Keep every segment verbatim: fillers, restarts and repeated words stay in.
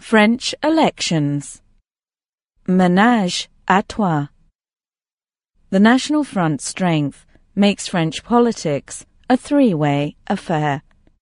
French elections. Ménage à trois. The National Front's strength makes French politics a three-way affair.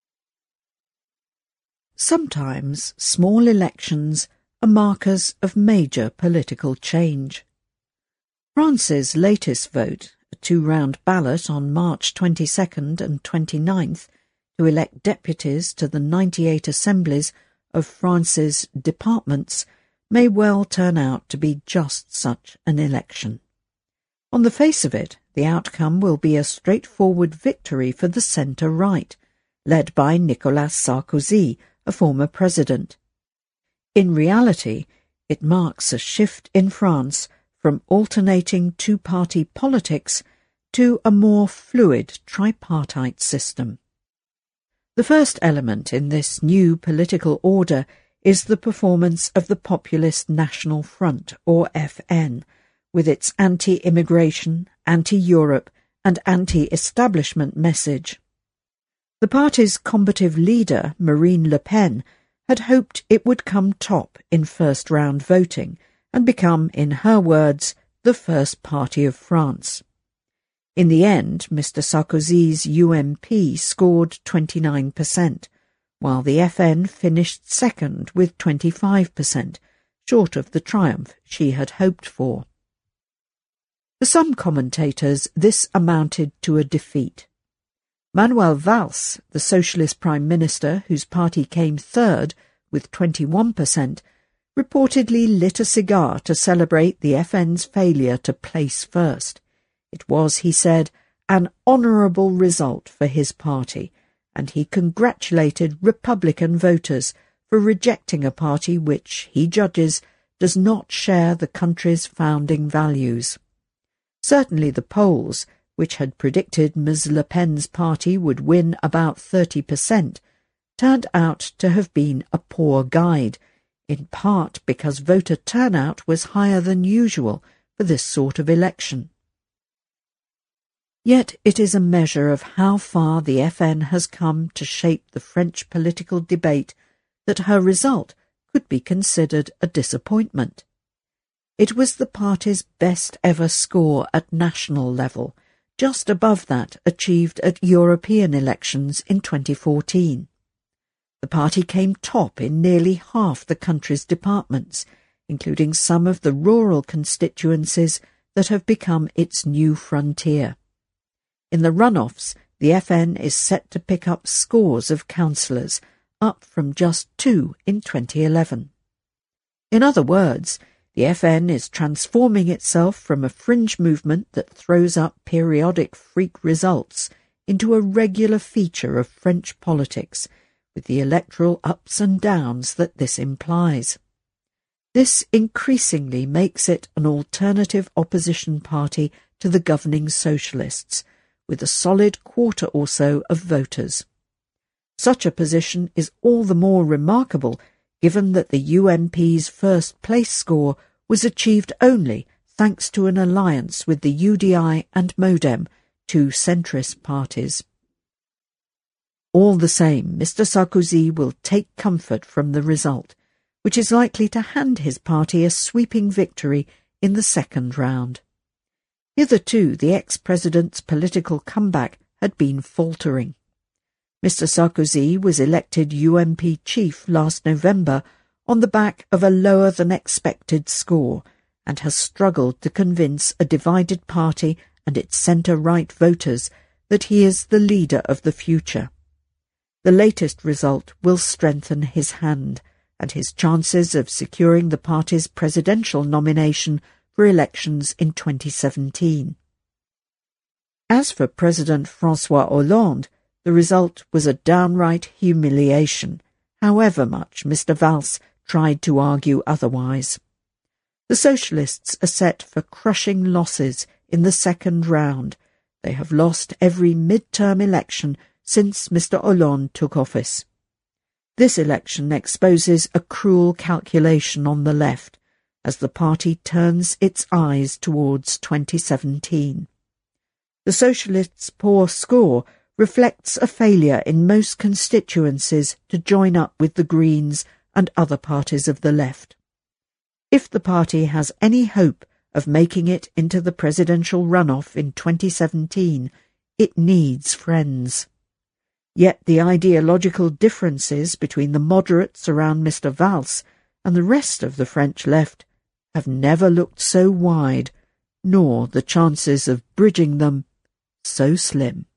Sometimes small elections are markers of major political change. France's latest vote, a two-round ballot on March twenty-second and twenty-ninth to elect deputies to the ninety-eight assemblies of France's departments, may well turn out to be just such an election. On the face of it, the outcome will be a straightforward victory for the centre-right, led by Nicolas Sarkozy, a former president. In reality, it marks a shift in France from alternating two-party politics to a more fluid tripartite system. The first element in this new political order is the performance of the Populist National Front, or F N, with its anti-immigration, anti-Europe and anti-establishment message. The party's combative leader, Marine Le Pen, had hoped it would come top in first-round voting and become, in her words, the first party of France. In the end, Mister Sarkozy's U M P scored twenty-nine percent, while the F N finished second with twenty-five percent, short of the triumph she had hoped for. For some commentators, this amounted to a defeat. Manuel Valls, the socialist prime minister whose party came third with twenty-one percent, reportedly lit a cigar to celebrate the F N's failure to place first. It was, he said, an honourable result for his party, and he congratulated Republican voters for rejecting a party which, he judges, does not share the country's founding values. Certainly the polls, which had predicted Miz Le Pen's party would win about thirty percent, turned out to have been a poor guide, in part because voter turnout was higher than usual for this sort of election. Yet it is a measure of how far the F N has come to shape the French political debate that her result could be considered a disappointment. It was the party's best ever score at national level, just above that achieved at European elections in twenty fourteen. The party came top in nearly half the country's departments, including some of the rural constituencies that have become its new frontier. In the runoffs, the F N is set to pick up scores of councillors, up from just two in twenty eleven. In other words, the F N is transforming itself from a fringe movement that throws up periodic freak results into a regular feature of French politics, with the electoral ups and downs that this implies. This increasingly makes it an alternative opposition party to the governing socialists, with a solid quarter or so of voters. Such a position is all the more remarkable given that the U M P's first-place score was achieved only thanks to an alliance with the U D I and Modem, two centrist parties. All the same, Mister Sarkozy will take comfort from the result, which is likely to hand his party a sweeping victory in the second round. Hitherto, the ex-president's political comeback had been faltering. Mister Sarkozy was elected U M P chief last November on the back of a lower-than-expected score, and has struggled to convince a divided party and its centre-right voters that he is the leader of the future. The latest result will strengthen his hand, and his chances of securing the party's presidential nomination for elections in twenty seventeen. As for President François Hollande, the result was a downright humiliation, however much Mister Valls tried to argue otherwise. The socialists are set for crushing losses in the second round. They have lost every mid-term election since Mister Hollande took office. This election exposes a cruel calculation on the left, as the party turns its eyes towards twenty seventeen. The Socialists' poor score reflects a failure in most constituencies to join up with the Greens and other parties of the left. If the party has any hope of making it into the presidential runoff in twenty seventeen, it needs friends. Yet the ideological differences between the moderates around Mister Valls and the rest of the French left have never looked so wide, nor the chances of bridging them so slim.